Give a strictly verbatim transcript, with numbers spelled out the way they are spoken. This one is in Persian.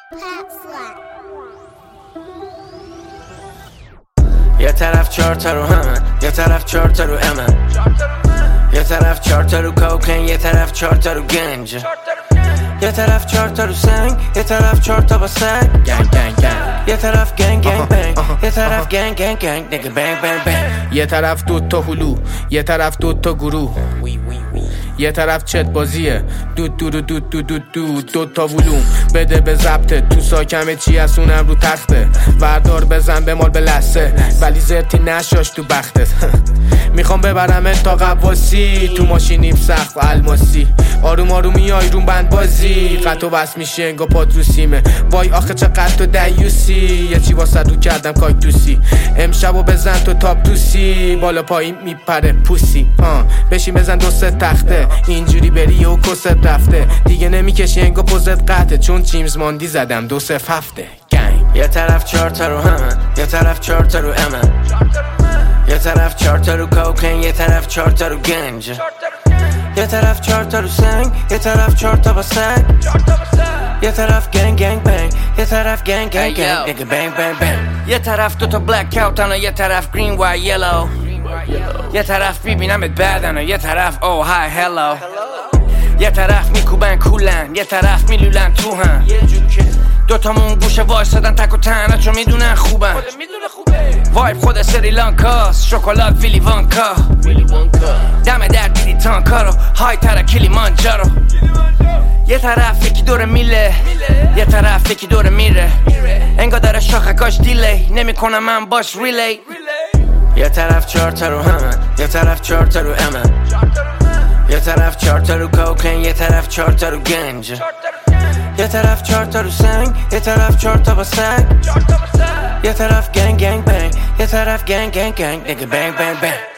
یه طرف چهار تا رو همه، یه طرف چهار تا رو امه، یه طرف چهار تا رو کوکین، یه طرف چهار تا رو گنج، یه طرف چهار تا رو سنگ، یه طرف چهار تا با سگ، گنگ گنگ گنگ، یه طرف گنگ گنگ بنگ، یه طرف گنگ گنگ گنگ نگه بنگ بنگ بنگ. یه طرف دوتا هلو، یه طرف دوتا گروه، یه طرف چت بازیه دود دود دود دود دود دود دو تا ولوم بده به ضبطه تو ساکمه چی از اونم رو تخته وردار بزن به مال به لسه ولی زرتی نشاش تو بختت میخوام ببرم تا قواسی تو ماشینیم سخت و الماسی آروم آروم میای روم بند بازی قط و بس میشه انگا پات رو سیمه وای آخه چقدر تو دیوسی یه چی واسه رو کردم کاکتوسی امشبو بزن تو تاپ توسی بالا پایین میپره پوسی آه بشین بزن دو سه تخته اینجوری بری و کست رفته دیگه نمیکشی انگا پوزت قطعه چون چیمز ماندی زدم دو سف هفته گنگ. یه طرف چهار تا رو همه، یه طرف چهار تا رو امه، یه طرف چهار تا رو کوکین، یه طرف چهار تا رو گنج، یه طرف چهار تا رو سنگ، یه طرف چهار تا با سگ، یه طرف گنگ گنگ بنگ، یه طرف گنگ گنگ گنگ نگه بنگ بنگ بنگ. یه طرف دوتا بلک اوتن و یه طرف گرین و یلو، یه طرف ببینمت بعدن و یه طرف او های هلو، یه طرف میکوبن کولن، یه طرف میلولن تو هم دوتامون گوشه وایسادن تک و تنها چون میدونن خوبن وایب خود سریلانکاست شکلات ویلی وانکا دم در دیدی تانکا رو های تر کلیمانجارو یه طرف یکی دور میله یه طرف یکی دور میره انگا داره شاخکاش دیلی نمیکنم من باش ریلی یه طرف چهار تا رو همه یه طرف چهار تا رو امه یه طرف چهار تا رو کوکین یه طرف چهار تا رو گنج یه طرف چهار تا رو سنگ یه طرف چهار تا با سگ یه طرف گنگ گنگ بنگ یه طرف گنگ گنگ گنگ نگه بنگ بنگ بنگ.